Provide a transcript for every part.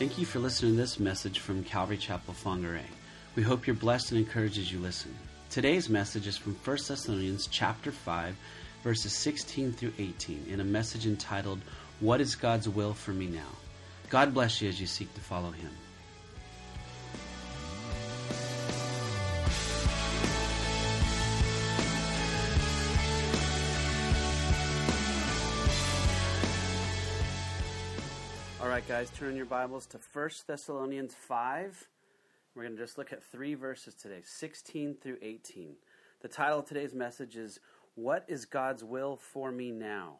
Thank you for listening to this message from Calvary Chapel, Whangarei. We hope you're blessed and encouraged as you listen. Today's message is from 1 Thessalonians chapter 5, verses 16 through 18, in a message entitled, What is God's Will for Me Now? God bless you as you seek to follow Him. All right, guys, turn your Bibles to 1 Thessalonians 5. We're going to just look at 3 verses today, 16 through 18. The title of today's message is, What is God's Will for Me Now?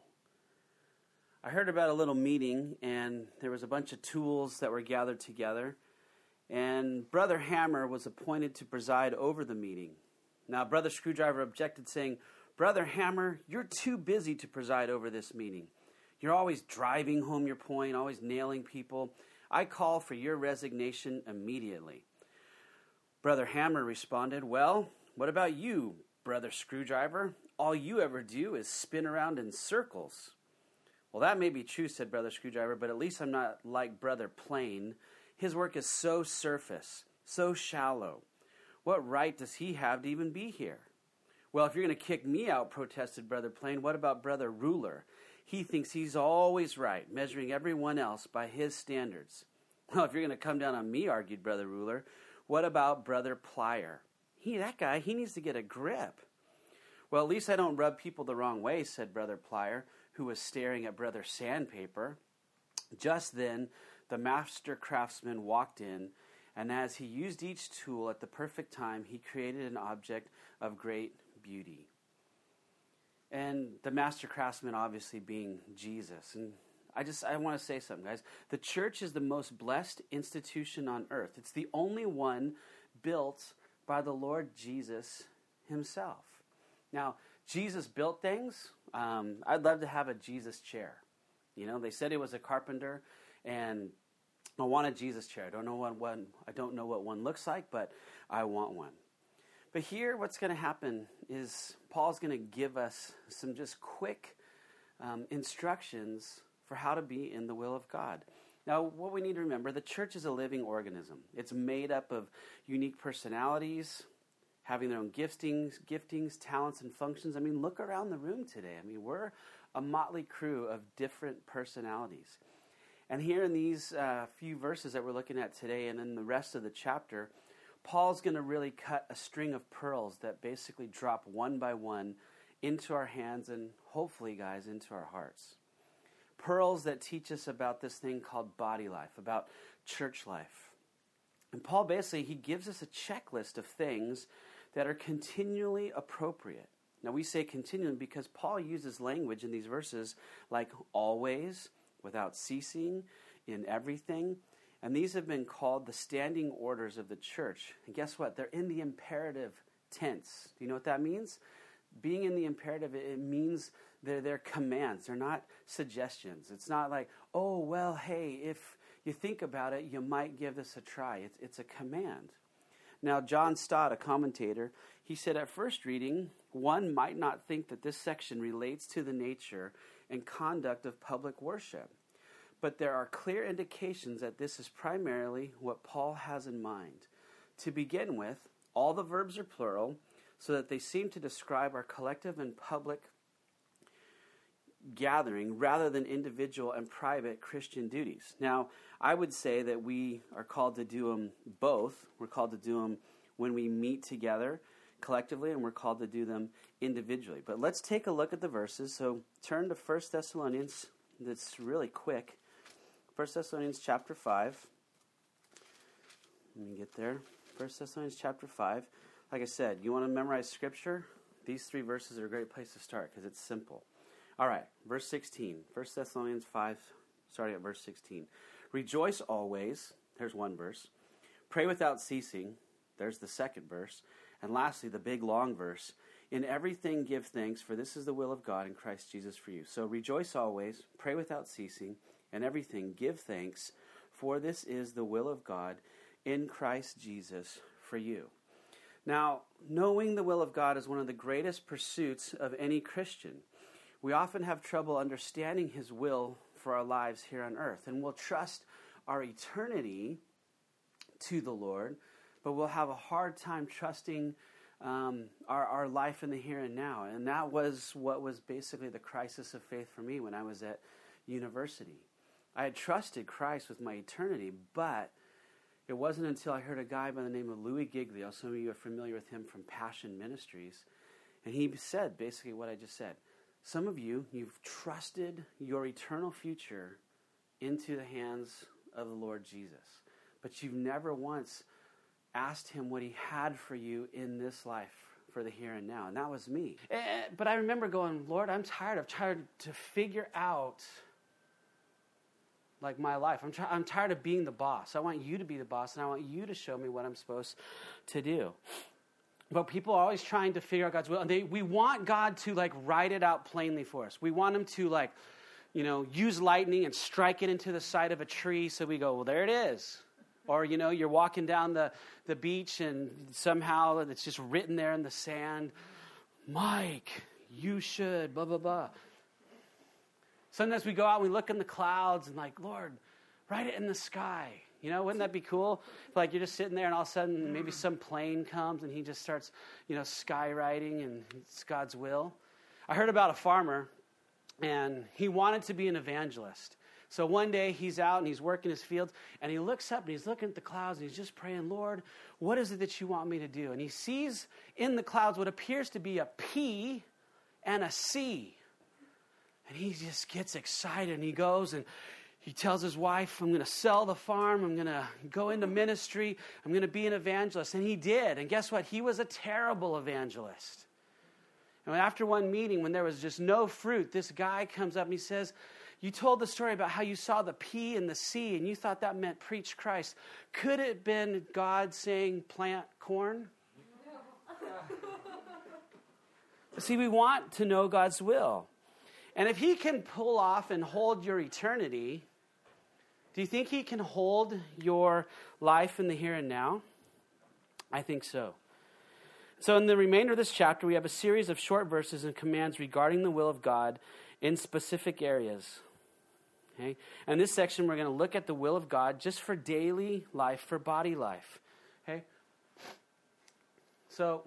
I heard about a little meeting, and there was a bunch of tools that were gathered together, and Brother Hammer was appointed to preside over the meeting. Now, Brother Screwdriver objected, saying, Brother Hammer, you're too busy to preside over this meeting. You're always driving home your point, always nailing people. I call for your resignation immediately. Brother Hammer responded, Well, what about you, Brother Screwdriver? All you ever do is spin around in circles. Well, that may be true, said Brother Screwdriver, but at least I'm not like Brother Plain. His work is so surface, so shallow. What right does he have to even be here? Well, if you're going to kick me out, protested Brother Plain, what about Brother Ruler? He thinks he's always right, measuring everyone else by his standards. Well, if you're going to come down on me, argued Brother Ruler, what about Brother Plier? That guy, he needs to get a grip. Well, at least I don't rub people the wrong way, said Brother Plier, who was staring at Brother Sandpaper. Just then, the master craftsman walked in, and as he used each tool at the perfect time, he created an object of great beauty. And the master craftsman obviously being Jesus. And I want to say something, guys. The church is the most blessed institution on earth. It's the only one built by the Lord Jesus himself. Now, Jesus built things. I'd love to have a Jesus chair. You know, they said he was a carpenter, and I want a Jesus chair. I don't know what one looks like, but I want one. But here, what's going to happen is Paul's going to give us some just quick instructions for how to be in the will of God. Now, what we need to remember, the church is a living organism. It's made up of unique personalities, having their own giftings, talents, and functions. I mean, look around the room today. I mean, we're a motley crew of different personalities. And here in these few verses that we're looking at today and in the rest of the chapter, Paul's going to really cut a string of pearls that basically drop one by one into our hands and hopefully, guys, into our hearts. Pearls that teach us about this thing called body life, about church life. And Paul basically, he gives us a checklist of things that are continually appropriate. Now we say continually because Paul uses language in these verses like always, without ceasing, in everything. And these have been called the standing orders of the church. And guess what? They're in the imperative tense. Do you know what that means? Being in the imperative, it means they're commands. They're not suggestions. It's not like, oh, well, hey, if you think about it, you might give this a try. It's a command. Now, John Stott, a commentator, he said at first reading, one might not think that this section relates to the nature and conduct of public worship. But there are clear indications that this is primarily what Paul has in mind. To begin with, all the verbs are plural, so that they seem to describe our collective and public gathering rather than individual and private Christian duties. Now, I would say that we are called to do them both. We're called to do them when we meet together collectively, and we're called to do them individually. But let's take a look at the verses. So turn to 1 Thessalonians. That's really quick. 1 Thessalonians chapter 5. Let me get there. 1 Thessalonians chapter 5. Like I said, you want to memorize Scripture? These 3 verses are a great place to start because it's simple. All right, verse 16. 1 Thessalonians 5, starting at verse 16. Rejoice always. There's one verse. Pray without ceasing. There's the second verse. And lastly, the big long verse. In everything give thanks, for this is the will of God in Christ Jesus for you. So rejoice always. Pray without ceasing. And everything give thanks, for this is the will of God in Christ Jesus for you. Now, knowing the will of God is one of the greatest pursuits of any Christian. We often have trouble understanding His will for our lives here on earth, and we'll trust our eternity to the Lord, but we'll have a hard time trusting our life in the here and now. And that was what was basically the crisis of faith for me when I was at university. I had trusted Christ with my eternity, but it wasn't until I heard a guy by the name of Louis Giglio. Some of you are familiar with him from Passion Ministries. And he said basically what I just said. Some of you, you've trusted your eternal future into the hands of the Lord Jesus. But you've never once asked him what he had for you in this life for the here and now. And that was me. But I remember going, Lord, I'm tired to figure out like my life. I'm tired of being the boss. I want you to be the boss, and I want you to show me what I'm supposed to do. But people are always trying to figure out God's will. And we want God to like write it out plainly for us. We want him to like, use lightning and strike it into the side of a tree. So we go, well, there it is. Or, you're walking down the beach and somehow it's just written there in the sand, Mike, you should, blah, blah, blah. Sometimes we go out and we look in the clouds and like, Lord, write it in the sky. Wouldn't that be cool? Like you're just sitting there and all of a sudden maybe some plane comes and he just starts, skywriting and it's God's will. I heard about a farmer and he wanted to be an evangelist. So one day he's out and he's working his fields and he looks up and he's looking at the clouds and he's just praying, Lord, what is it that you want me to do? And he sees in the clouds what appears to be a P and a C. And he just gets excited and he goes and he tells his wife, I'm going to sell the farm. I'm going to go into ministry. I'm going to be an evangelist. And he did. And guess what? He was a terrible evangelist. And after one meeting, when there was just no fruit, this guy comes up and he says, you told the story about how you saw the P and the C and you thought that meant preach Christ. Could it have been God saying plant corn? See, we want to know God's will. And if he can pull off and hold your eternity, do you think he can hold your life in the here and now? I think so. So in the remainder of this chapter, we have a series of short verses and commands regarding the will of God in specific areas. Okay? And this section, we're going to look at the will of God just for daily life, for body life. Okay? So,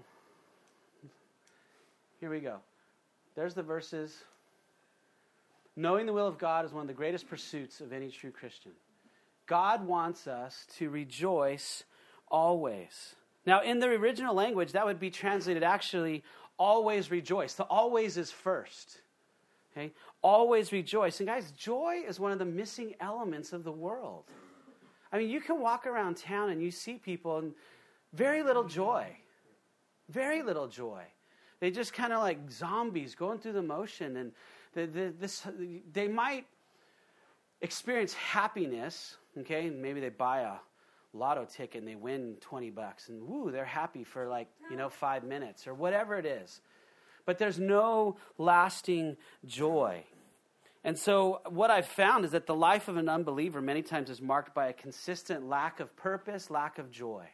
here we go. There's the verses. Knowing the will of God is one of the greatest pursuits of any true Christian. God wants us to rejoice always. Now, in the original language, that would be translated actually, always rejoice. The always is first. Okay? Always rejoice. And guys, joy is one of the missing elements of the world. I mean, you can walk around town and you see people and very little joy. Very little joy. They just kind of like zombies going through the motion, and they might experience happiness, okay? Maybe they buy a lotto ticket and they win $20 and woo, they're happy for 5 minutes or whatever it is. But there's no lasting joy. And so what I've found is that the life of an unbeliever many times is marked by a consistent lack of purpose, lack of joy.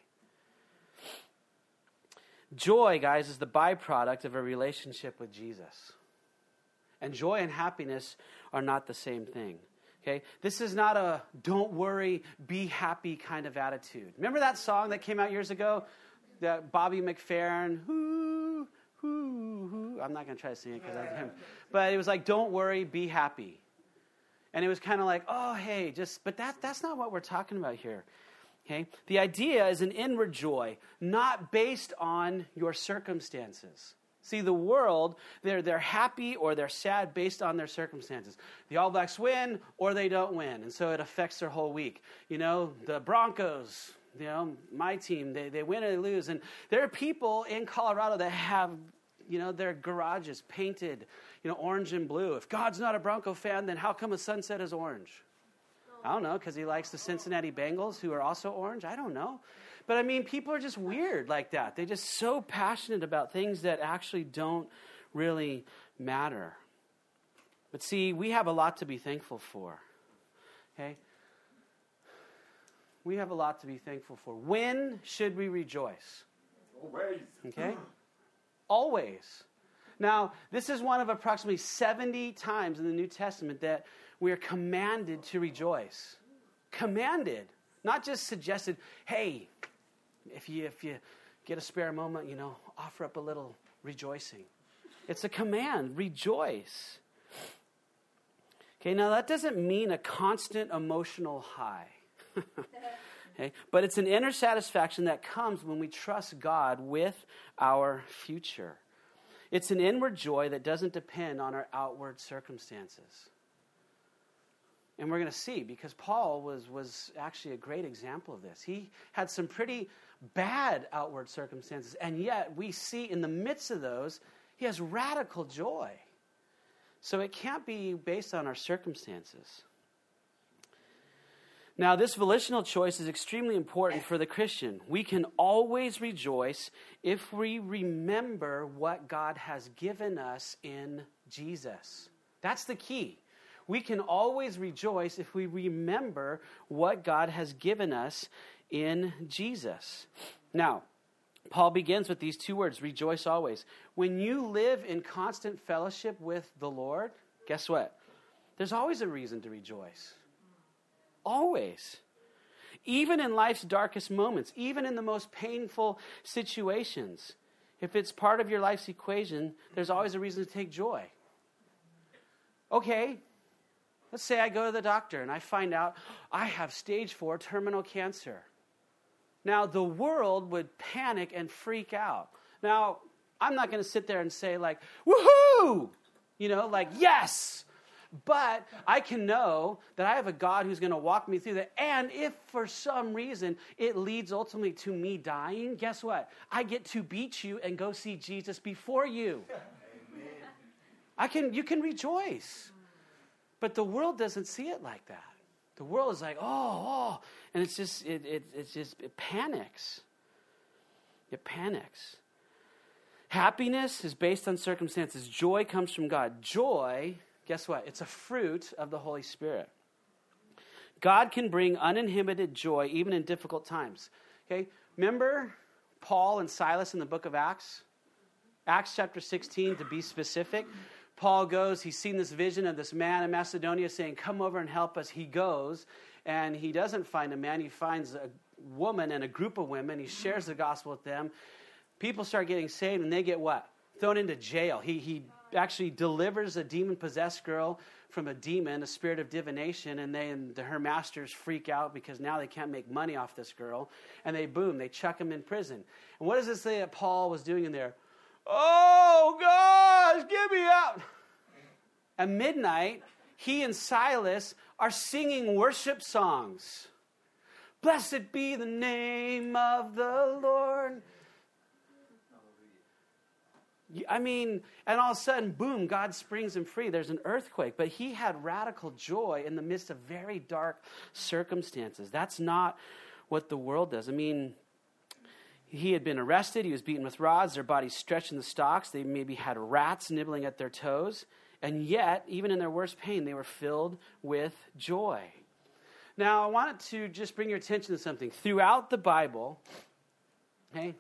Joy, guys, is the byproduct of a relationship with Jesus. And joy and happiness are not the same thing. Okay? This is not a don't worry, be happy kind of attitude. Remember that song that came out years ago? That Bobby McFerrin, hoo, hoo, hoo. I'm not going to try to sing it because that's him. But it was like, don't worry, be happy. And it was kind of like, oh, hey, but that's not what we're talking about here. Okay? The idea is an inward joy, not based on your circumstances. See, the world, they're happy or they're sad based on their circumstances. The All Blacks win or they don't win, and so it affects their whole week. The Broncos, my team, they win or they lose. And there are people in Colorado that have, their garages painted, orange and blue. If God's not a Bronco fan, then how come a sunset is orange? I don't know, because he likes the Cincinnati Bengals, who are also orange. I don't know. But I mean, people are just weird like that. They're just so passionate about things that actually don't really matter. But see, we have a lot to be thankful for. Okay? We have a lot to be thankful for. When should we rejoice? Always. Okay? Always. Now, this is one of approximately 70 times in the New Testament that we are commanded to rejoice. commanded, not just suggested, hey, if you get a spare moment, offer up a little rejoicing. It's a command, rejoice. Okay, now that doesn't mean a constant emotional high. Okay, but it's an inner satisfaction that comes when we trust God with our future. It's an inward joy that doesn't depend on our outward circumstances. And we're going to see, because Paul was actually a great example of this. He had some pretty bad outward circumstances, and yet we see in the midst of those, he has radical joy. So it can't be based on our circumstances. Now, this volitional choice is extremely important for the Christian. We can always rejoice if we remember what God has given us in Jesus. That's the key. We can always rejoice if we remember what God has given us in Jesus. Now, Paul begins with these two words, rejoice always. When you live in constant fellowship with the Lord, guess what? There's always a reason to rejoice. Always. Even in life's darkest moments, even in the most painful situations, if it's part of your life's equation, there's always a reason to take joy. Okay, let's say I go to the doctor and I find out I have stage 4 terminal cancer. Now, the world would panic and freak out. Now, I'm not going to sit there and say like, woohoo! Yes! But I can know that I have a God who's going to walk me through that. And if for some reason it leads ultimately to me dying, guess what? I get to beat you and go see Jesus before you. Amen. You can rejoice. But the world doesn't see it like that. The world is like, oh, and it's just, it panics. It panics. Happiness is based on circumstances. Joy comes from God. Joy, guess what? It's a fruit of the Holy Spirit. God can bring uninhibited joy even in difficult times. Okay, remember Paul and Silas in the book of Acts? Acts chapter 16, to be specific. Paul goes, he's seen this vision of this man in Macedonia saying, come over and help us. He goes, and he doesn't find a man. He finds a woman and a group of women. He shares the gospel with them. People start getting saved, and they get what? Thrown into jail. He actually delivers a demon-possessed girl from a demon, a spirit of divination, and her masters freak out because now they can't make money off this girl. And they chuck him in prison. And what does it say that Paul was doing in there? Oh, gosh, get me out. At midnight, he and Silas are singing worship songs. Blessed be the name of the Lord. I mean, and all of a sudden, boom, God springs him free. There's an earthquake. But he had radical joy in the midst of very dark circumstances. That's not what the world does. I mean, he had been arrested. He was beaten with rods. Their bodies stretched in the stocks. They maybe had rats nibbling at their toes. And yet, even in their worst pain, they were filled with joy. Now, I wanted to just bring your attention to something. Throughout the Bible, okay?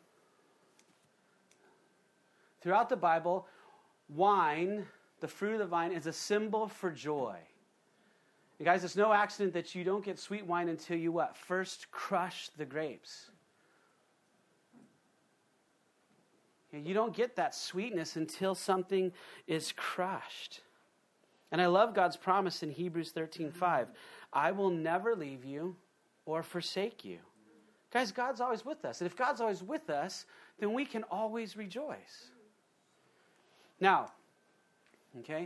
Throughout the Bible, wine, the fruit of the vine, is a symbol for joy. And guys, it's no accident that you don't get sweet wine until you what? First crush the grapes. You don't get that sweetness until something is crushed. And I love God's promise in Hebrews 13:5. I will never leave you or forsake you. Guys, God's always with us. And if God's always with us, then we can always rejoice. Now, okay?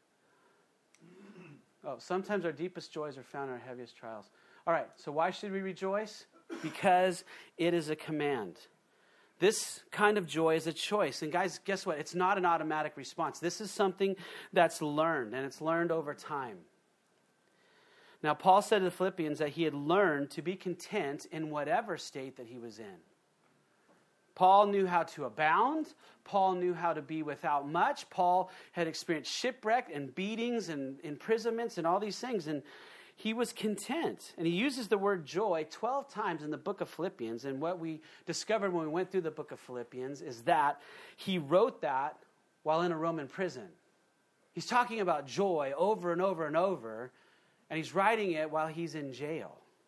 Oh, sometimes our deepest joys are found in our heaviest trials. All right, so why should we rejoice? Because it is a command. This kind of joy is a choice. And guys, guess what? It's not an automatic response. This is something that's learned, and it's learned over time. Now, Paul said to the Philippians that he had learned to be content in whatever state that he was in. Paul knew how to abound. Paul knew how to be without much. Paul had experienced shipwreck and beatings and imprisonments and all these things. And he was content. And he uses the word joy 12 times in the book of Philippians. And what we discovered when we went through the book of Philippians is that he wrote that while in a Roman prison. He's talking about joy over and over and over. And he's writing it while he's in jail.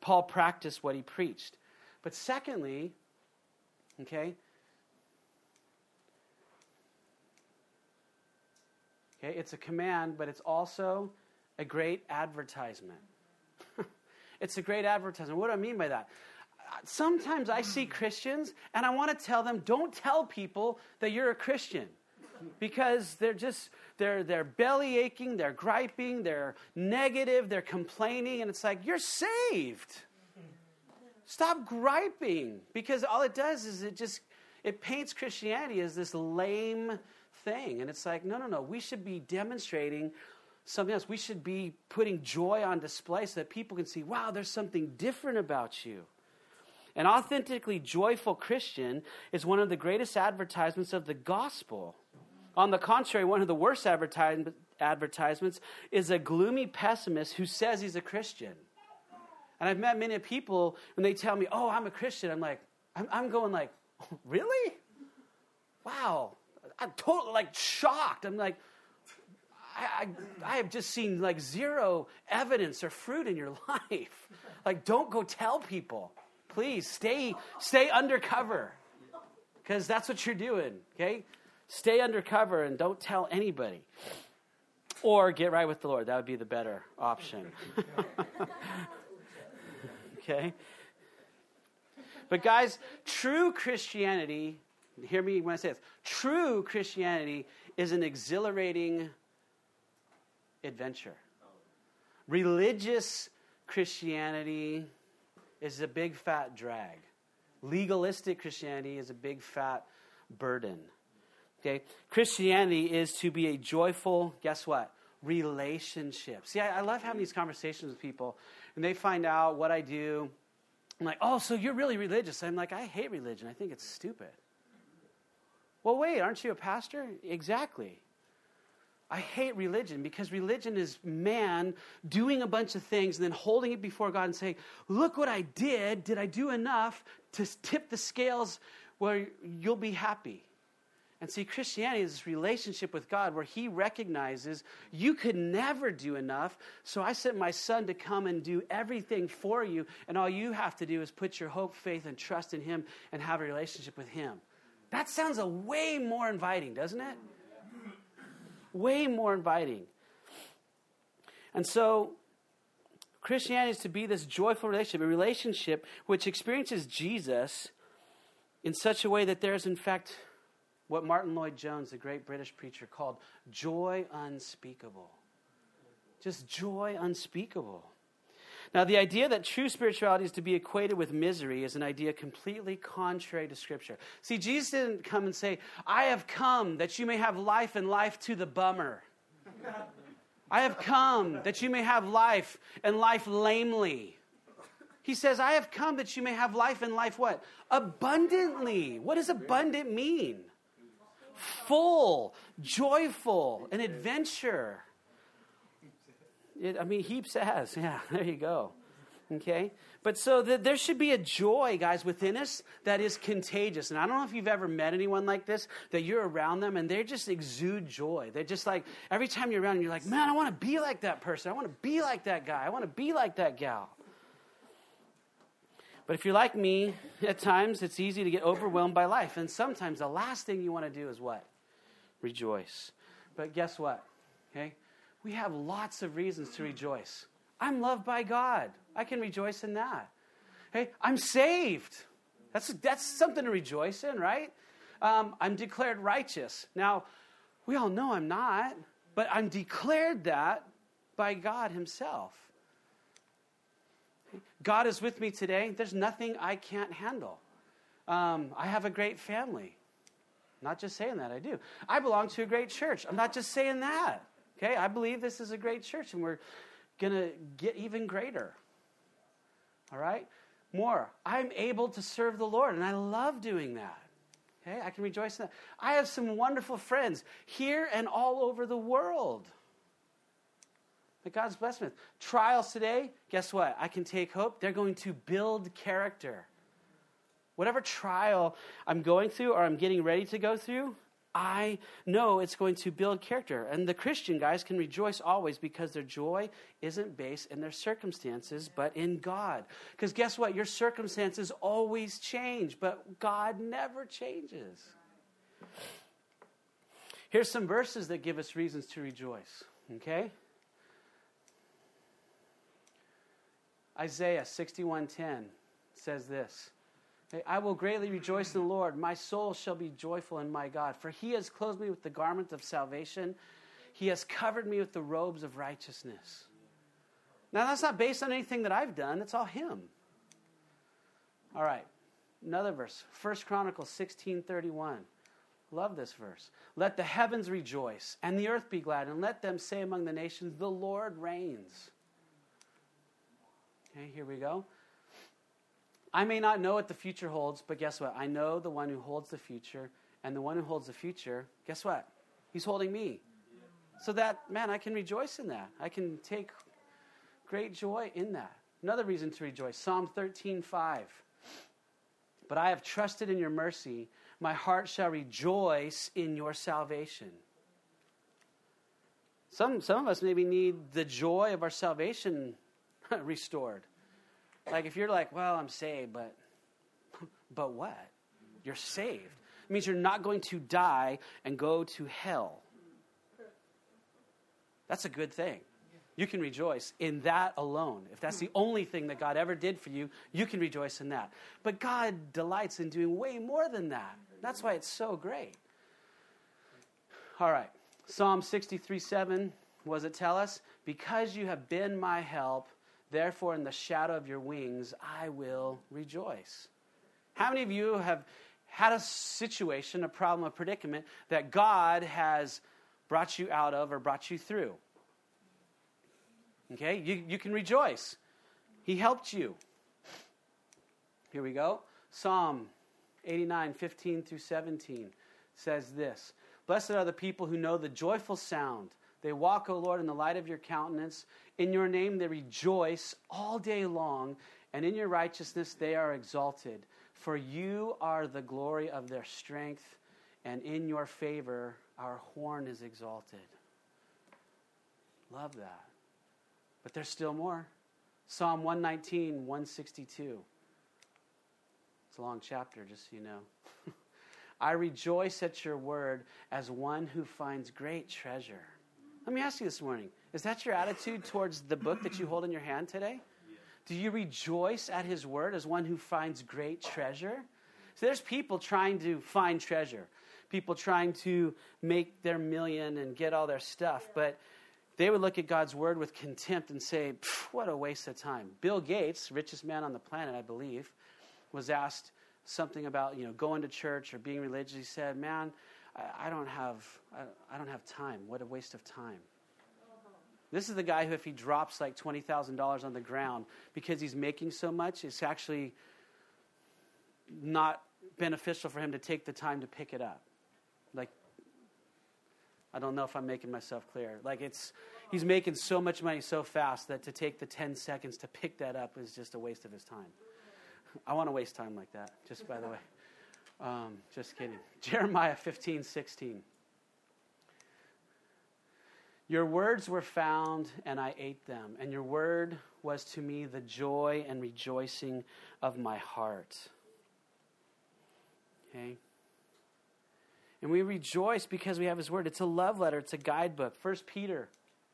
Paul practiced what he preached. But secondly, okay, it's a command, but it's also a great advertisement. It's a great advertisement. What do I mean by that? Sometimes I see Christians, and I want to tell them, don't tell people that you're a Christian. Because they're belly aching, they're griping, they're negative, they're complaining, and it's like, you're saved. Stop griping. Because all it does is it paints Christianity as this lame thing. And it's like, no, we should be demonstrating something else. We should be putting joy on display so that people can see, wow, there's something different about you. An authentically joyful Christian is one of the greatest advertisements of the gospel. On the contrary, one of the worst advertisements is a gloomy pessimist who says he's a Christian. And I've met many people, when they tell me, oh, I'm a Christian, I'm like, I'm going like, oh, really? Wow. I'm totally like shocked. I'm like, I have just seen like zero evidence or fruit in your life. Like, don't go tell people. Please stay undercover, because that's what you're doing, okay? Stay undercover and don't tell anybody. Or get right with the Lord. That would be the better option. Okay? But guys, true Christianity, hear me when I say this, true Christianity is an exhilarating adventure. Religious Christianity is a big fat drag. Legalistic Christianity is a big fat burden. Okay? Christianity is to be a joyful, guess what? Relationship. See, I love having these conversations with people, and they find out what I do. I'm like, oh, so you're really religious. I'm like, I hate religion. I think it's stupid. Well, wait, aren't you a pastor? Exactly. I hate religion because religion is man doing a bunch of things and then holding it before God and saying, look what I did. Did I do enough to tip the scales where you'll be happy? And see, Christianity is this relationship with God where he recognizes you could never do enough, so I sent my son to come and do everything for you, and all you have to do is put your hope, faith, and trust in him and have a relationship with him. That sounds a way more inviting, doesn't it? Way more inviting. And so, Christianity is to be this joyful relationship, a relationship which experiences Jesus in such a way that there is, in fact, what Martin Lloyd-Jones, the great British preacher, called joy unspeakable. Just joy unspeakable. Now, the idea that true spirituality is to be equated with misery is an idea completely contrary to Scripture. See, Jesus didn't come and say, I have come that you may have life and life to the bummer. I have come that you may have life and life lamely. He says, I have come that you may have life and life what? Abundantly. What does abundant mean? Full, joyful, an adventure. Heaps has. Yeah, there you go. Okay? But so there should be a joy, guys, within us that is contagious. And I don't know if you've ever met anyone like this, that you're around them and they just exude joy. They're just like, every time you're around them, you're like, man, I want to be like that person. I want to be like that guy. I want to be like that gal. But if you're like me, at times it's easy to get overwhelmed by life. And sometimes the last thing you want to do is what? Rejoice. But guess what? Okay? We have lots of reasons to rejoice. I'm loved by God. I can rejoice in that. Hey, I'm saved. That's something to rejoice in, right? I'm declared righteous. Now, we all know I'm not, but I'm declared that by God himself. God is with me today. There's nothing I can't handle. I have a great family. I'm not just saying that, I do. I belong to a great church. I'm not just saying that. Okay, I believe this is a great church and we're going to get even greater. All right? More. I'm able to serve the Lord and I love doing that. Okay, I can rejoice in that. I have some wonderful friends here and all over the world that God's blessed me with. Trials today, guess what? I can take hope. They're going to build character. Whatever trial I'm going through or I'm getting ready to go through, I know it's going to build character. And the Christian guys can rejoice always because their joy isn't based in their circumstances, but in God. Because guess what? Your circumstances always change, but God never changes. Here's some verses that give us reasons to rejoice, okay? Isaiah 61:10 says this. I will greatly rejoice in the Lord. My soul shall be joyful in my God. For he has clothed me with the garment of salvation. He has covered me with the robes of righteousness. Now, that's not based on anything that I've done. It's all him. All right. Another verse. 1 Chronicles 16:31. Love this verse. Let the heavens rejoice and the earth be glad, and let them say among the nations, the Lord reigns. Okay, here we go. I may not know what the future holds, but guess what? I know the one who holds the future, and the one who holds the future, guess what? He's holding me. So that, man, I can rejoice in that. I can take great joy in that. Another reason to rejoice, Psalm 13:5. But I have trusted in your mercy. My heart shall rejoice in your salvation. Some of us maybe need the joy of our salvation restored. Like if you're like, well, I'm saved, but what? You're saved. It means you're not going to die and go to hell. That's a good thing. You can rejoice in that alone. If that's the only thing that God ever did for you, you can rejoice in that. But God delights in doing way more than that. That's why it's so great. All right. Psalm 63:7, what does it tell us? Because you have been my help, therefore, in the shadow of your wings, I will rejoice. How many of you have had a situation, a problem, a predicament that God has brought you out of or brought you through? Okay, you can rejoice. He helped you. Here we go. Psalm 89:15-17 says this. Blessed are the people who know the joyful sound. They walk, O Lord, in the light of your countenance. In your name they rejoice all day long, and in your righteousness they are exalted. For you are the glory of their strength, and in your favor our horn is exalted. Love that. But there's still more. Psalm 119:162. It's a long chapter, just so you know. I rejoice at your word as one who finds great treasure. Let me ask you this morning, is that your attitude towards the book that you hold in your hand today? Yeah. Do you rejoice at his word as one who finds great treasure? So there's people trying to find treasure. People trying to make their million and get all their stuff. But they would look at God's word with contempt and say, what a waste of time. Bill Gates, richest man on the planet, I believe, was asked something about, going to church or being religious. He said, man, I don't have time. What a waste of time. This is the guy who, if he drops like $20,000 on the ground because he's making so much, it's actually not beneficial for him to take the time to pick it up. Like, I don't know if I'm making myself clear. Like, he's making so much money so fast that to take the 10 seconds to pick that up is just a waste of his time. I want to waste time like that, just by the way. Just kidding. Jeremiah 15:16. Your words were found, and I ate them, and your word was to me the joy and rejoicing of my heart. Okay? And we rejoice because we have his word. It's a love letter. It's a guidebook. 1 Peter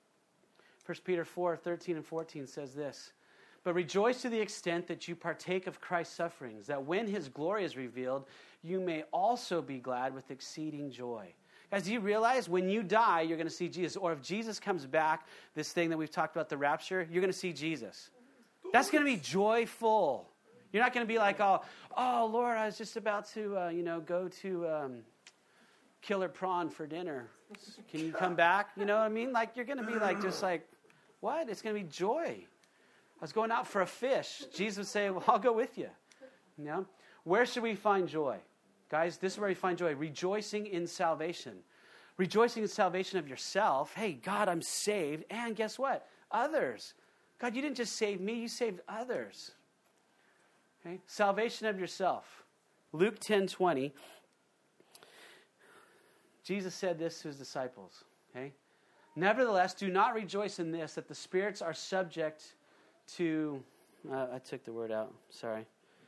4:13 and 14 says this. But rejoice to the extent that you partake of Christ's sufferings, that when his glory is revealed, you may also be glad with exceeding joy. Guys, do you realize when you die, you're going to see Jesus? Or if Jesus comes back, this thing that we've talked about, the rapture, you're going to see Jesus. That's going to be joyful. You're not going to be like, oh, Lord, I was just about to, go to Killer Prawn for dinner. Can you come back? You know what I mean? Like, you're going to be like, just like, what? It's going to be joy. I was going out for a fish. Jesus would say, well, I'll go with you. Where should we find joy? Guys, this is where we find joy. Rejoicing in salvation. Rejoicing in salvation of yourself. Hey, God, I'm saved. And guess what? Others. God, you didn't just save me. You saved others. Okay? Salvation of yourself. Luke 10:20 Jesus said this to his disciples, okay? Nevertheless, do not rejoice in this, that the spirits are subject to... I took the word out. Sorry.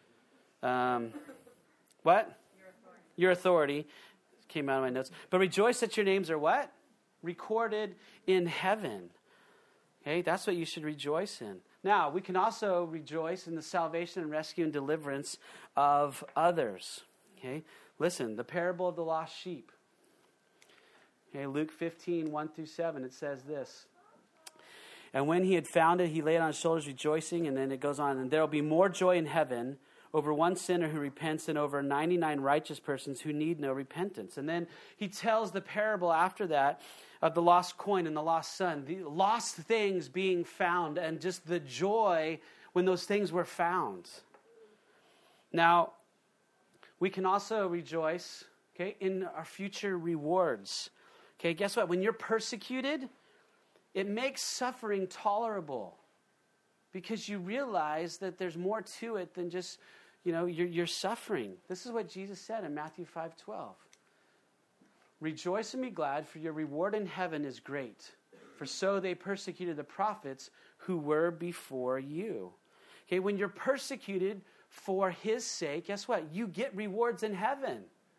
What? Your authority. Came out of my notes. But rejoice that your names are what? Recorded in heaven. Okay, that's what you should rejoice in. Now, we can also rejoice in the salvation and rescue and deliverance of others. Okay, listen, the parable of the lost sheep. Okay, Luke 15, 1-7, it says this. And when he had found it, he laid it on his shoulders, rejoicing. And then it goes on, and there will be more joy in heaven over one sinner who repents than over 99 righteous persons who need no repentance. And then he tells the parable after that of the lost coin and the lost son, the lost things being found, and just the joy when those things were found. Now, we can also rejoice, okay, in our future rewards. Okay, guess what? When you're persecuted, it makes suffering tolerable because you realize that there's more to it than just, you're suffering. This is what Jesus said in Matthew 5:12. Rejoice and be glad, for your reward in heaven is great. For so they persecuted the prophets who were before you. Okay, when you're persecuted for his sake, guess what? You get rewards in heaven.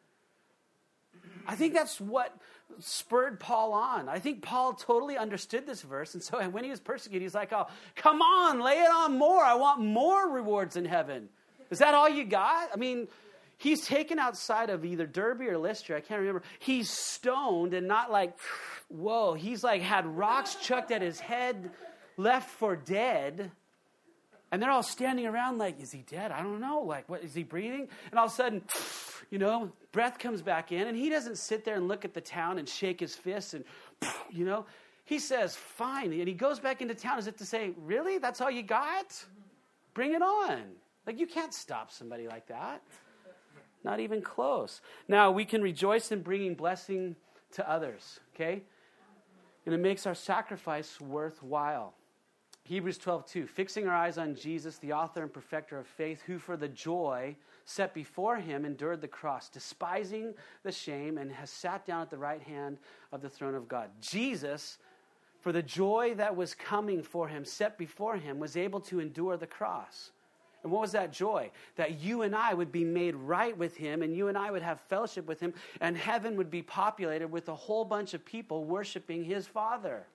I think that's what spurred Paul on. I think Paul totally understood this verse. And so when he was persecuted, he's like, oh, come on, lay it on more. I want more rewards in heaven. Is that all you got? I mean, he's taken outside of either Derby or Lystra. I can't remember. He's stoned and not like, whoa. He's like had rocks chucked at his head, left for dead. And they're all standing around like, is he dead? I don't know. Like, what, is he breathing? And all of a sudden, breath comes back in. And he doesn't sit there and look at the town and shake his fists and, He says, fine. And he goes back into town as if to say, really? That's all you got? Bring it on. Like, you can't stop somebody like that. Not even close. Now, we can rejoice in bringing blessing to others, okay? And it makes our sacrifice worthwhile. Hebrews 12:2, fixing our eyes on Jesus, the author and perfecter of faith, who for the joy set before him endured the cross, despising the shame, and has sat down at the right hand of the throne of God. Jesus, for the joy that was coming for him, set before him, was able to endure the cross. And what was that joy? That you and I would be made right with him, and you and I would have fellowship with him, and heaven would be populated with a whole bunch of people worshiping his Father.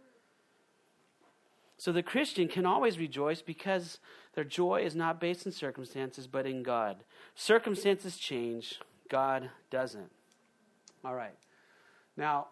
So the Christian can always rejoice because their joy is not based in circumstances, but in God. Circumstances change, God doesn't. All right. Now,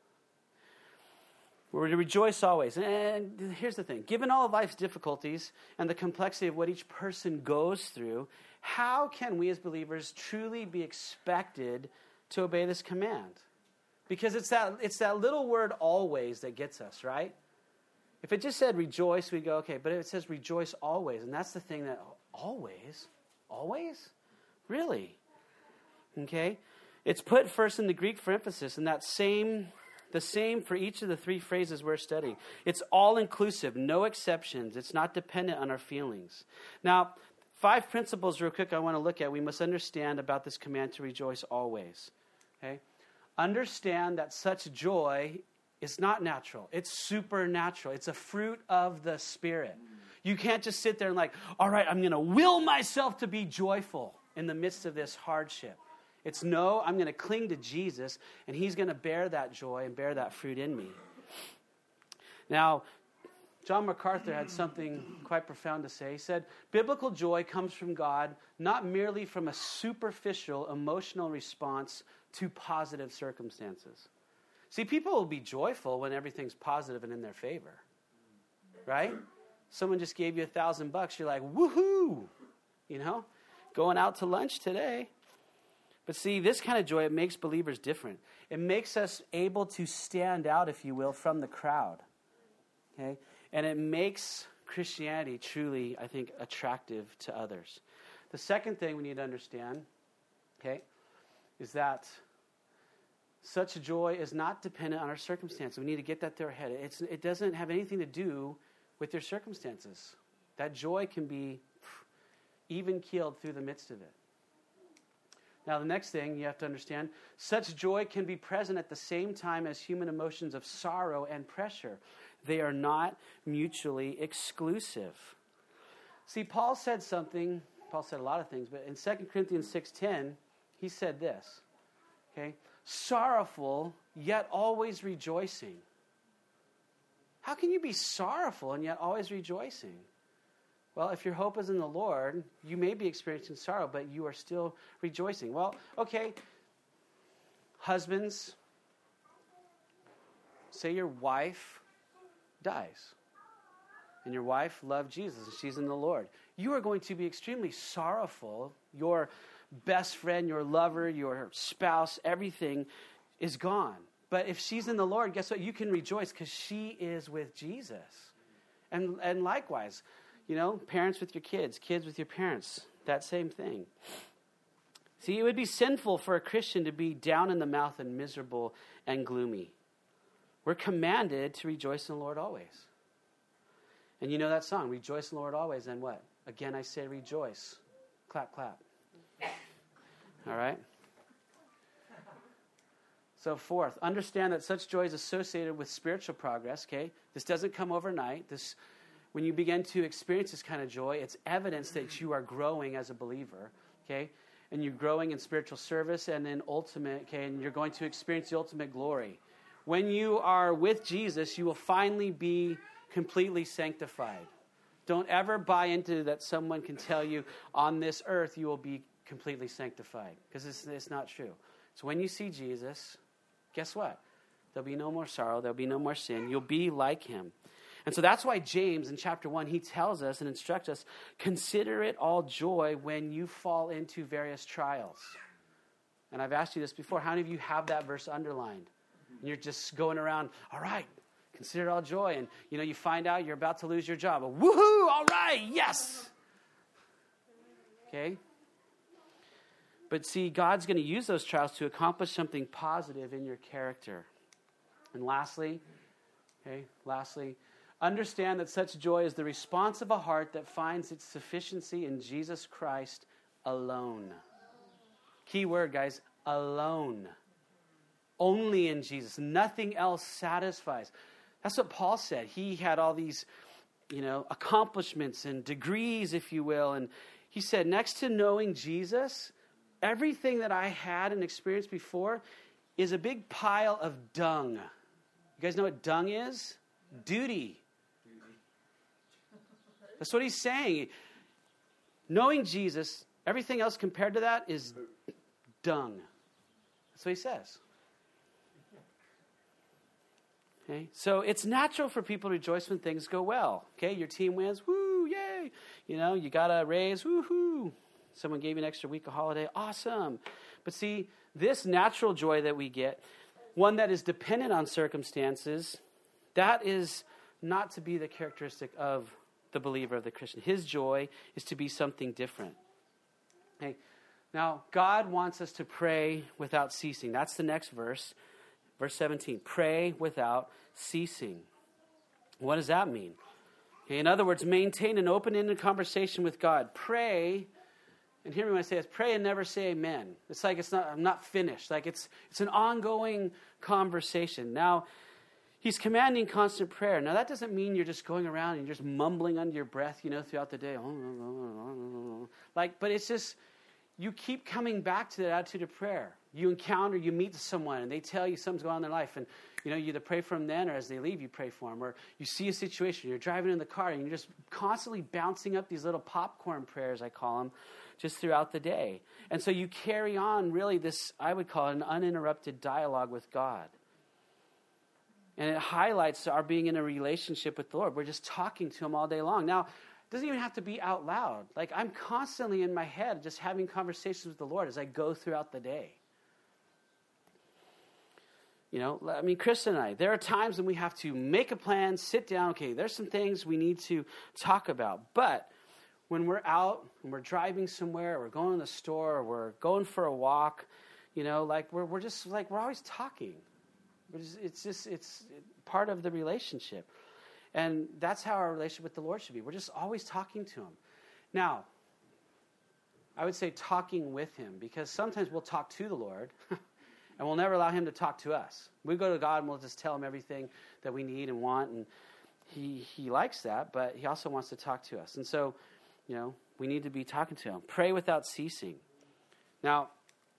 we're to rejoice always. And here's the thing. Given all of life's difficulties and the complexity of what each person goes through, how can we as believers truly be expected to obey this command? Because it's that little word always that gets us, right? If it just said rejoice, we go, okay, but it says rejoice always. And that's the thing that, always? Always? Really? Okay? It's put first in the Greek for emphasis, and the same for each of the three phrases we're studying. It's all-inclusive, no exceptions. It's not dependent on our feelings. Now, 5 principles real quick I want to look at we must understand about this command to rejoice always. Okay? Understand that such joy is not natural. It's supernatural. It's a fruit of the Spirit. You can't just sit there and like, all right, I'm going to will myself to be joyful in the midst of this hardship. It's no, I'm going to cling to Jesus, and he's going to bear that joy and bear that fruit in me. Now, John MacArthur had something quite profound to say. He said, biblical joy comes from God, not merely from a superficial emotional response to positive circumstances. See, people will be joyful when everything's positive and in their favor, right? Someone just gave you $1,000. You're like, woohoo, going out to lunch today. But see, this kind of joy, it makes believers different. It makes us able to stand out, if you will, from the crowd, okay? And it makes Christianity truly, I think, attractive to others. The second thing we need to understand, okay, is that such joy is not dependent on our circumstances. We need to get that through our head. It doesn't have anything to do with your circumstances. That joy can be even-keeled through the midst of it. Now, the next thing you have to understand, such joy can be present at the same time as human emotions of sorrow and pressure. They are not mutually exclusive. See, Paul said a lot of things, but in 2 Corinthians 6:10, he said this, okay? Sorrowful, yet always rejoicing. How can you be sorrowful and yet always rejoicing? Well, if your hope is in the Lord, you may be experiencing sorrow, but you are still rejoicing. Well, okay, husbands, say your wife dies, and your wife loved Jesus, and she's in the Lord. You are going to be extremely sorrowful. Your best friend, your lover, your spouse, everything is gone. But if she's in the Lord, guess what? You can rejoice because she is with Jesus. And likewise, parents with your kids with your parents, that same thing. See, it would be sinful for a Christian to be down in the mouth and miserable and gloomy. We're commanded to rejoice in the Lord always. And you know that song, rejoice in the Lord always, and what? Again, I say rejoice. Clap, clap. All right? So fourth, understand that such joy is associated with spiritual progress, okay? This doesn't come overnight. When you begin to experience this kind of joy, it's evidence that you are growing as a believer, okay? And you're growing in spiritual service and in ultimate, okay? And you're going to experience the ultimate glory. When you are with Jesus, you will finally be completely sanctified. Don't ever buy into that someone can tell you on this earth you will be completely sanctified, because it's not true. So when you see Jesus, guess what? There'll be no more sorrow. There'll be no more sin. You'll be like him. And so that's why James in chapter 1, he tells us and instructs us, consider it all joy when you fall into various trials. And I've asked you this before. How many of you have that verse underlined? And you're just going around, all right, consider it all joy. And, you find out you're about to lose your job. Woohoo, all right, yes. Okay? But see, God's going to use those trials to accomplish something positive in your character. And lastly, understand that such joy is the response of a heart that finds its sufficiency in Jesus Christ alone. Key word, guys, alone. Only in Jesus. Nothing else satisfies. That's what Paul said. He had all these, accomplishments and degrees, if you will. And he said, next to knowing Jesus, everything that I had and experienced before is a big pile of dung. You guys know what dung is? Duty. That's what he's saying. Knowing Jesus, everything else compared to that is dung. That's what he says. Okay? So it's natural for people to rejoice when things go well. Okay, your team wins, woo, yay. You got a raise, woohoo. Someone gave you an extra week of holiday, awesome. But see, this natural joy that we get, one that is dependent on circumstances, that is not to be the characteristic of the believer, of the Christian. His joy is to be something different. Okay. Now, God wants us to pray without ceasing. That's the next verse. Verse 17, pray without ceasing. What does that mean? Okay, in other words, maintain an open-ended conversation with God. Pray, and hear me when I say this, pray and never say amen. It's like I'm not finished. Like it's an ongoing conversation. Now, he's commanding constant prayer. Now, that doesn't mean you're just going around and you're just mumbling under your breath, throughout the day. But it's just, you keep coming back to that attitude of prayer. You meet someone, and they tell you something's going on in their life, and you either pray for them then, or as they leave, you pray for them. Or you see a situation, you're driving in the car, and you're just constantly bouncing up these little popcorn prayers, I call them, just throughout the day. And so you carry on really this, I would call it an uninterrupted dialogue with God. And it highlights our being in a relationship with the Lord. We're just talking to him all day long. Now, it doesn't even have to be out loud. Like, I'm constantly in my head just having conversations with the Lord as I go throughout the day. Chris and I, there are times when we have to make a plan, sit down. Okay, there's some things we need to talk about. But when we're out, when we're driving somewhere, we're going to the store, or we're going for a walk, we're always talking. It's part of the relationship. And that's how our relationship with the Lord should be. We're just always talking to him. Now, I would say talking with him, because sometimes we'll talk to the Lord and we'll never allow him to talk to us. We go to God and we'll just tell him everything that we need and want, and he likes that, but he also wants to talk to us. And so, we need to be talking to him. Pray without ceasing. Now,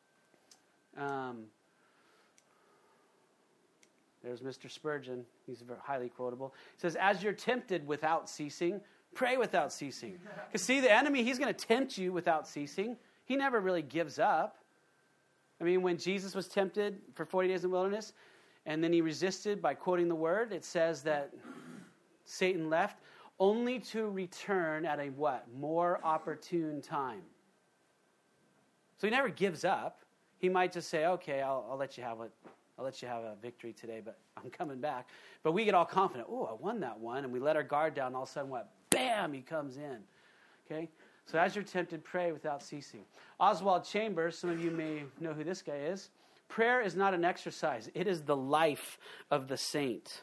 there's Mr. Spurgeon. He's very highly quotable. He says, as you're tempted without ceasing, pray without ceasing. Because see, the enemy, he's going to tempt you without ceasing. He never really gives up. I mean, when Jesus was tempted for 40 days in the wilderness, and then he resisted by quoting the word, it says that Satan left only to return at a what? More opportune time. So he never gives up. He might just say, okay, I'll let you have it. I'll let you have a victory today, but I'm coming back. But we get all confident. Oh, I won that one. And we let our guard down. And all of a sudden, what? Bam, he comes in. Okay? So as you're tempted, pray without ceasing. Oswald Chambers, some of you may know who this guy is. Prayer is not an exercise. It is the life of the saint.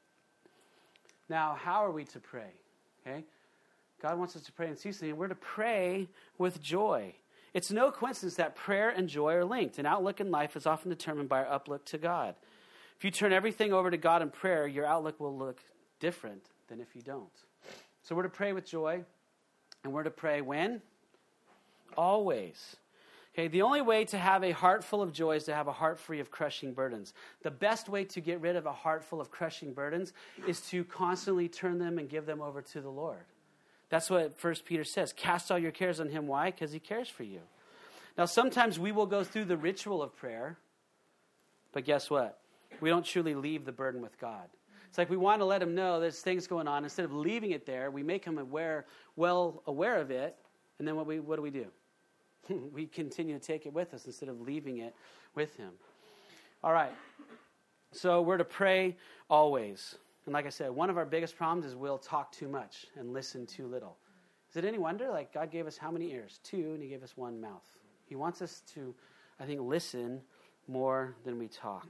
Now, how are we to pray? Okay? God wants us to pray unceasingly, and we're to pray with joy. It's no coincidence that prayer and joy are linked. An outlook in life is often determined by our uplook to God. If you turn everything over to God in prayer, your outlook will look different than if you don't. So we're to pray with joy, and we're to pray when? Always. Okay, the only way to have a heart full of joy is to have a heart free of crushing burdens. The best way to get rid of a heart full of crushing burdens is to constantly turn them and give them over to the Lord. That's what 1 Peter says. Cast all your cares on him. Why? Because he cares for you. Now, sometimes we will go through the ritual of prayer, but guess what? We don't truly leave the burden with God. It's like we want to let him know there's things going on. Instead of leaving it there, we make him well aware of it, and then what do we do? We continue to take it with us instead of leaving it with him. All right. So we're to pray always. And like I said, one of our biggest problems is we'll talk too much and listen too little. Is it any wonder? Like, God gave us how many ears? 2, and he gave us 1 mouth. He wants us to, I think, listen more than we talk.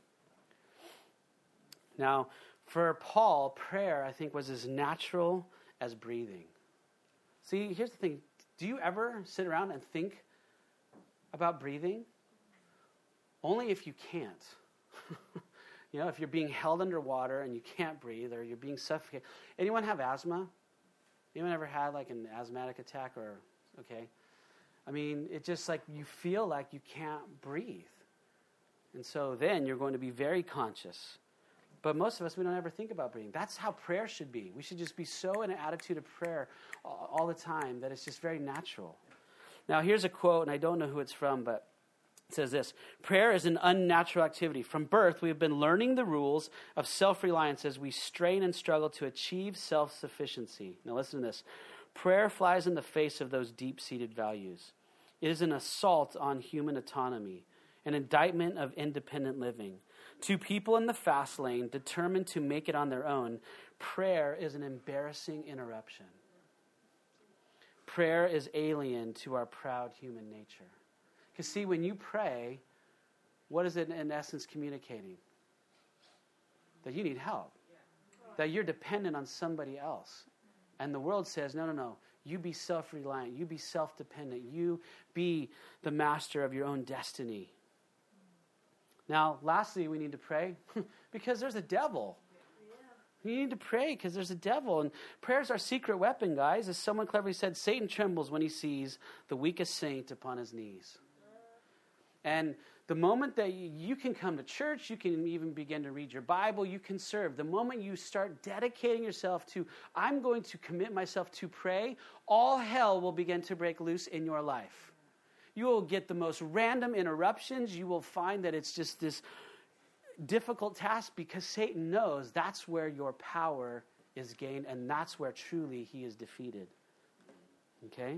Now, for Paul, prayer, I think, was as natural as breathing. See, here's the thing. Do you ever sit around and think about breathing? Only if you can't. If you're being held underwater and you can't breathe, or you're being suffocated. Anyone have asthma? Anyone ever had like an asthmatic attack? Okay. I mean, it's just like you feel like you can't breathe. And so then you're going to be very conscious. But most of us, we don't ever think about breathing. That's how prayer should be. We should just be so in an attitude of prayer all the time that it's just very natural. Now, here's a quote, and I don't know who it's from, but it says this: prayer is an unnatural activity. From birth, we have been learning the rules of self-reliance as we strain and struggle to achieve self-sufficiency. Now, listen to this. Prayer flies in the face of those deep-seated values. It is an assault on human autonomy, an indictment of independent living. To people in the fast lane, determined to make it on their own, prayer is an embarrassing interruption. Prayer is alien to our proud human nature. Because see, when you pray, what is it in essence communicating? That you need help. That you're dependent on somebody else. And the world says, no. You be self-reliant. You be self-dependent. You be the master of your own destiny. Now, lastly, we need to pray because there's a devil. We need to pray because there's a devil. And prayer is our secret weapon, guys. As someone cleverly said, Satan trembles when he sees the weakest saint upon his knees. And the moment that you can come to church, you can even begin to read your Bible, you can serve. The moment you start dedicating yourself to, I'm going to commit myself to pray, all hell will begin to break loose in your life. You will get the most random interruptions. You will find that it's just this difficult task because Satan knows that's where your power is gained and that's where truly he is defeated. Okay?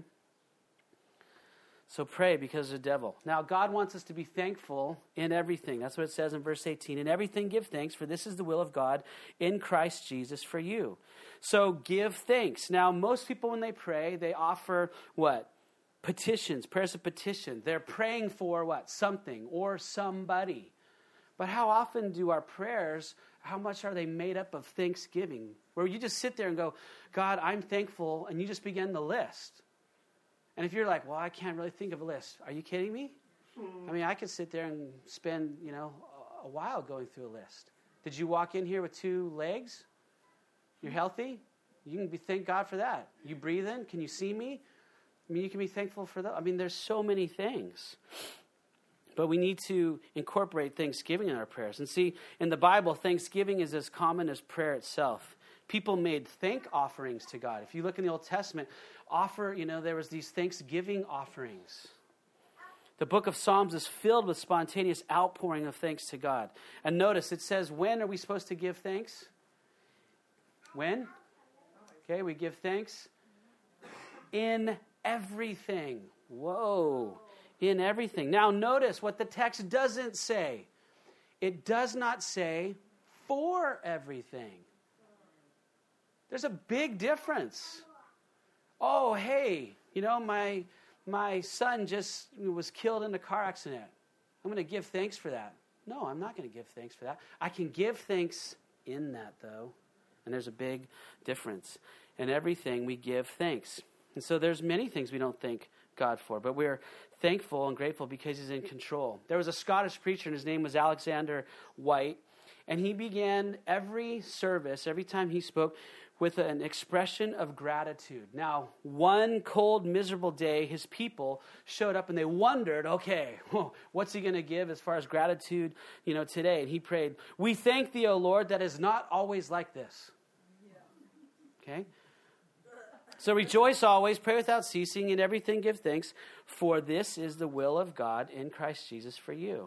So pray because of the devil. Now, God wants us to be thankful in everything. That's what it says in verse 18. In everything give thanks, for this is the will of God in Christ Jesus for you. So give thanks. Now, most people when they pray, they offer what? Petitions, prayers of petition. They're praying for what? Something or somebody. But how often do our prayers, how much are they made up of thanksgiving? Where you just sit there and go, God, I'm thankful, and you just begin the list. And if you're like, well, I can't really think of a list. Are you kidding me? I mean, I could sit there and spend, a while going through a list. Did you walk in here with 2 legs? You're healthy? You can thank God for that. You breathing? Can you see me? I mean, you can be thankful for that. I mean, there's so many things. But we need to incorporate thanksgiving in our prayers. And see, in the Bible, thanksgiving is as common as prayer itself. People made thank offerings to God. If you look in the Old Testament, there was these thanksgiving offerings. The book of Psalms is filled with spontaneous outpouring of thanks to God. And notice, it says, when are we supposed to give thanks? When? Okay, we give thanks in everything. Whoa. In everything. Now notice what the text doesn't say. It does not say for everything. There's a big difference. Oh, hey, my son just was killed in a car accident. I'm going to give thanks for that. No, I'm not going to give thanks for that. I can give thanks in that, though. And there's a big difference. In everything, we give thanks. And so there's many things we don't thank God for, but we're thankful and grateful because he's in control. There was a Scottish preacher, and his name was Alexander White, and he began every service, every time he spoke, with an expression of gratitude. Now, one cold, miserable day, his people showed up and they wondered, okay, what's he going to give as far as gratitude, today? And he prayed, "We thank thee, O Lord, that is not always like this." Okay? So rejoice always, pray without ceasing, in everything give thanks, for this is the will of God in Christ Jesus for you.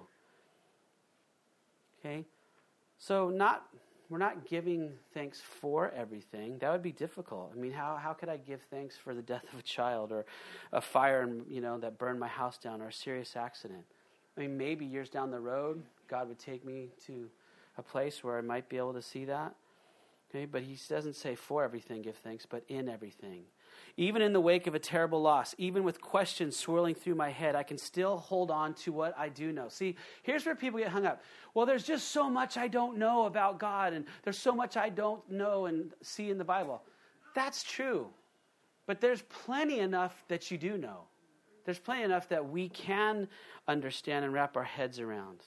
Okay? So we're not giving thanks for everything. That would be difficult. I mean, how could I give thanks for the death of a child or a fire, that burned my house down or a serious accident? I mean, maybe years down the road, God would take me to a place where I might be able to see that. Okay, but he doesn't say for everything give thanks, but in everything. Even in the wake of a terrible loss, even with questions swirling through my head, I can still hold on to what I do know. See, here's where people get hung up. Well, there's just so much I don't know about God, and there's so much I don't know and see in the Bible. That's true. But there's plenty enough that you do know. There's plenty enough that we can understand and wrap our heads around.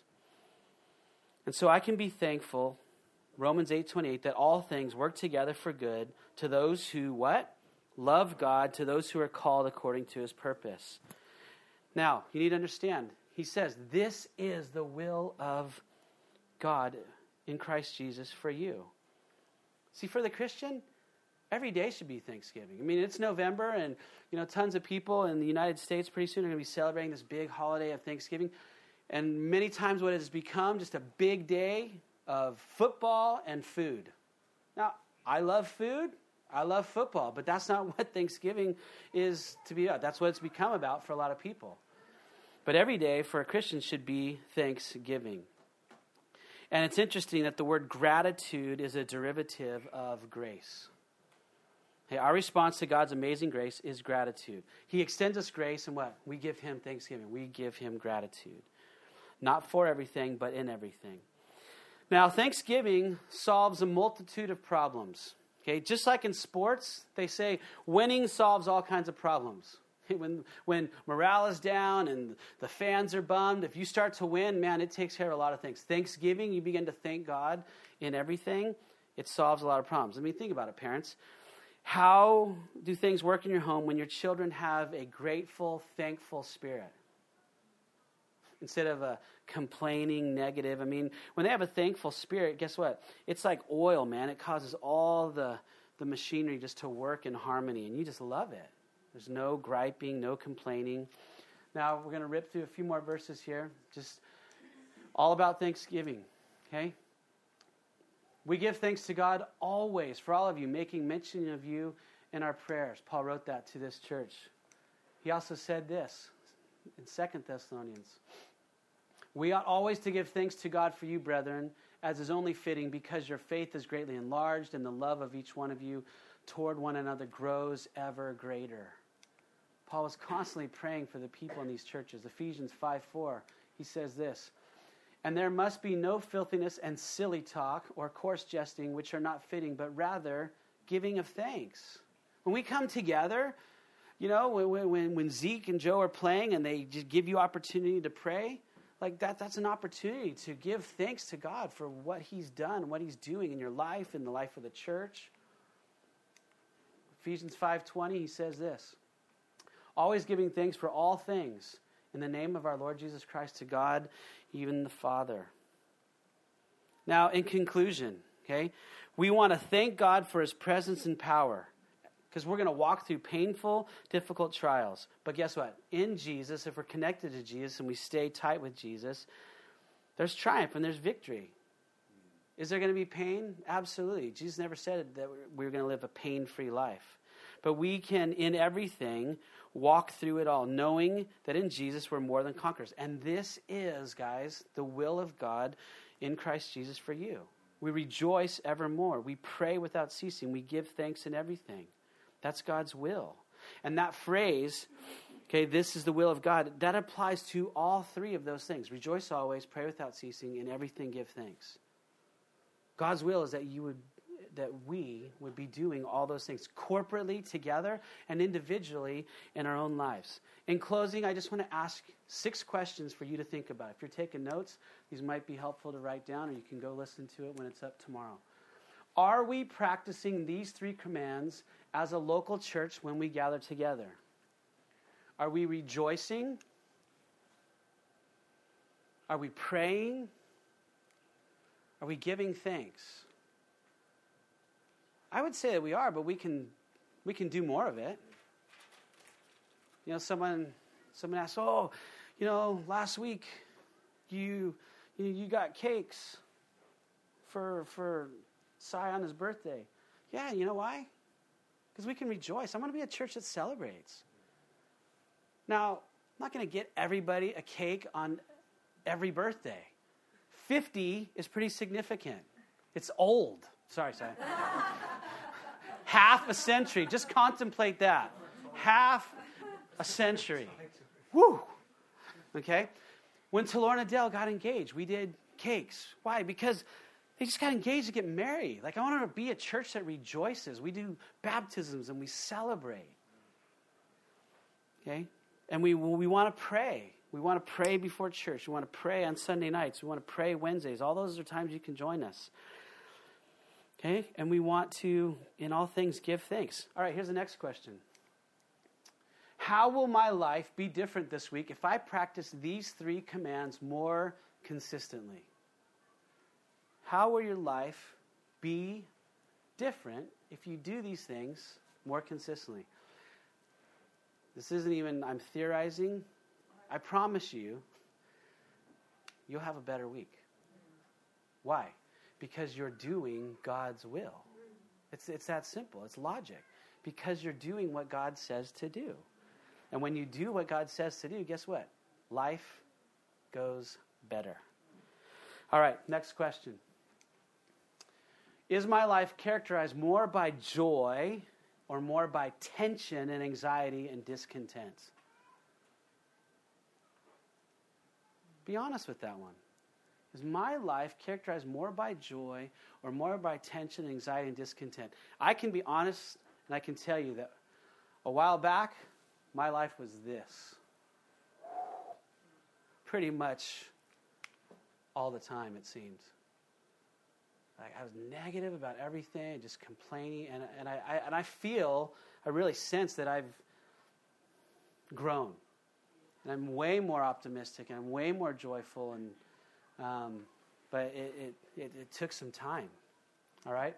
And so I can be thankful, Romans 8:28, that all things work together for good to those who, what? Love God, to those who are called according to his purpose. Now, you need to understand, he says, this is the will of God in Christ Jesus for you. See, for the Christian, every day should be Thanksgiving. I mean, it's November, and tons of people in the United States pretty soon are going to be celebrating this big holiday of Thanksgiving. And many times what it has become just a big day of football and food. Now, I love food. I love football, but that's not what Thanksgiving is to be about. That's what it's become about for a lot of people. But every day for a Christian should be Thanksgiving. And it's interesting that the word gratitude is a derivative of grace. Hey, our response to God's amazing grace is gratitude. He extends us grace, and what? We give him thanksgiving. We give him gratitude. Not for everything, but in everything. Now, Thanksgiving solves a multitude of problems. Okay, just like in sports, they say winning solves all kinds of problems. When morale is down and the fans are bummed, if you start to win, man, it takes care of a lot of things. Thanksgiving, you begin to thank God in everything. It solves a lot of problems. I mean, think about it, parents. How do things work in your home when your children have a grateful, thankful spirit? Instead of a complaining, negative. I mean, when they have a thankful spirit, guess what? It's like oil, man. It causes all the machinery just to work in harmony, and you just love it. There's no griping, no complaining. Now, we're going to rip through a few more verses here. Just all about Thanksgiving, okay? We give thanks to God always, for all of you, making mention of you in our prayers. Paul wrote that to this church. He also said this in 2 Thessalonians. We ought always to give thanks to God for you, brethren, as is only fitting, because your faith is greatly enlarged, and the love of each one of you toward one another grows ever greater. Paul was constantly praying for the people in these churches. Ephesians 5:4, he says this, and there must be no filthiness and silly talk or coarse jesting, which are not fitting, but rather giving of thanks. When we come together, You know, when Zeke and Joe are playing and they just give you opportunity to pray, like that's an opportunity to give thanks to God for what he's done, what he's doing in your life, in the life of the church. Ephesians 5:20, he says this, always giving thanks for all things in the name of our Lord Jesus Christ to God, even the Father. Now, in conclusion, okay, we want to thank God for his presence and power, because we're going to walk through painful, difficult trials. But guess what? In Jesus, if we're connected to Jesus and we stay tight with Jesus, there's triumph and there's victory. Is there going to be pain? Absolutely. Jesus never said that we were going to live a pain-free life. But we can, in everything, walk through it all, knowing that in Jesus we're more than conquerors. And this is, guys, the will of God in Christ Jesus for you. We rejoice evermore. We pray without ceasing. We give thanks in everything. That's God's will. And that phrase, okay, this is the will of God, that applies to all three of those things. Rejoice always, pray without ceasing, in everything give thanks. God's will is that we would be doing all those things corporately, together, and individually in our own lives. In closing, I just want to ask 6 questions for you to think about. If you're taking notes, these might be helpful to write down, or you can go listen to it when it's up tomorrow. Are we practicing these 3 commands as a local church when we gather together? Are we rejoicing? Are we praying? Are we giving thanks? I would say that we are, but we can do more of it. You know, someone asked, "Oh, you know, last week you got cakes for Cy on his birthday." Yeah, you know why? Because we can rejoice. I want to be a church that celebrates. Now, I'm not going to get everybody a cake on every birthday. 50 is pretty significant. It's old. Sorry. Half a century. Just contemplate that. Half a century. Woo! Okay? When Talor and Adele got engaged, we did cakes. Why? Because they just got engaged to get married. Like, I want to be a church that rejoices. We do baptisms and we celebrate. Okay? And we want to pray. We want to pray before church. We want to pray on Sunday nights. We want to pray Wednesdays. All those are times you can join us. Okay? And we want to, in all things, give thanks. All right, here's the next question. How will my life be different this week if I practice these 3 commands more consistently? How will your life be different if you do these things more consistently? This isn't even, I'm theorizing. I promise you, you'll have a better week. Why? Because you're doing God's will. It's that simple. It's logic. Because you're doing what God says to do. And when you do what God says to do, guess what? Life goes better. All right, next question. Is my life characterized more by joy or more by tension and anxiety and discontent? Be honest with that one. Is my life characterized more by joy or more by tension, anxiety, and discontent? I can be honest, and I can tell you that a while back, my life was this. Pretty much all the time, it seemed. I was negative about everything, just complaining, and I really sense that I've grown. And I'm way more optimistic, and I'm way more joyful, but it took some time. All right?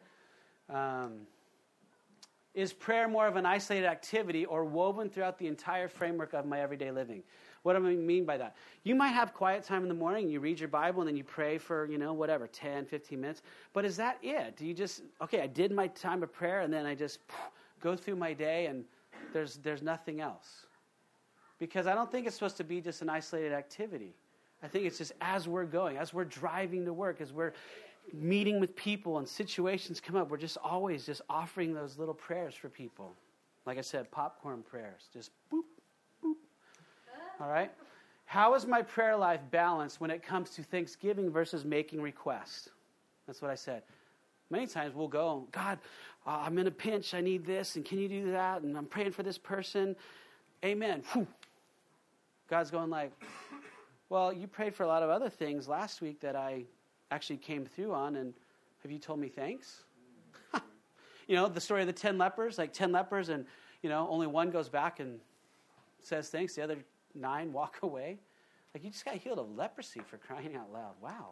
Is prayer more of an isolated activity or woven throughout the entire framework of my everyday living? What do I mean by that? You might have quiet time in the morning, you read your Bible, and then you pray for, 10, 15 minutes. But is that it? Do you just, I did my time of prayer, and then I just go through my day, and there's nothing else? Because I don't think it's supposed to be just an isolated activity. I think it's just as we're going, as we're driving to work, as we're meeting with people and situations come up, we're just always just offering those little prayers for people. Like I said, popcorn prayers. Just boop, boop. All right? How is my prayer life balanced when it comes to thanksgiving versus making requests? That's what I said. Many times we'll go, God, I'm in a pinch. I need this, and can you do that? And I'm praying for this person. Amen. Whew. God's going like, well, you prayed for a lot of other things last week that I actually came through on, and have you told me thanks? The story of the 10 lepers, like 10 lepers, and, only one goes back and says thanks. The other 9 walk away. Like, you just got healed of leprosy, for crying out loud. Wow.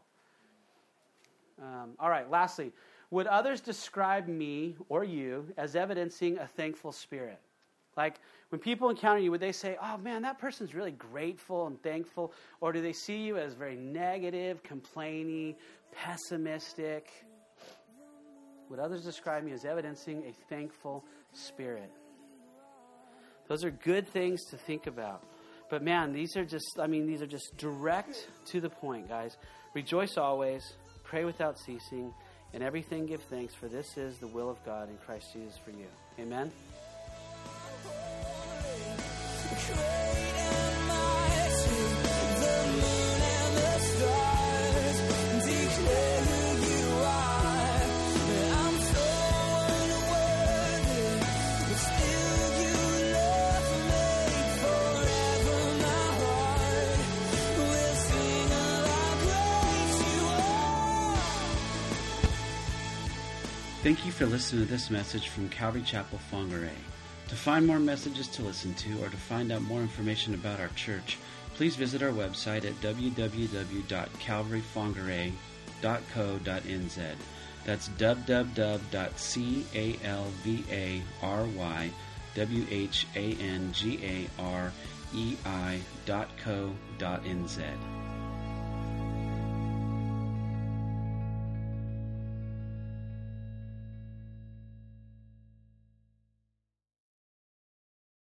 All right, lastly, would others describe me or you as evidencing a thankful spirit? Like, when people encounter you, would they say, oh, man, that person's really grateful and thankful? Or do they see you as very negative, complaining, pessimistic? Would others describe me as evidencing a thankful spirit? Those are good things to think about. But man, these are just direct to the point, guys. Rejoice always, pray without ceasing, and everything give thanks, for this is the will of God in Christ Jesus for you. Amen? Thank you for listening to this message from Calvary Chapel, Whangarei. To find more messages to listen to or to find out more information about our church, please visit our website at www.calvaryWhangarei.co.nz. That's www.calvaryWhangarei.co.nz.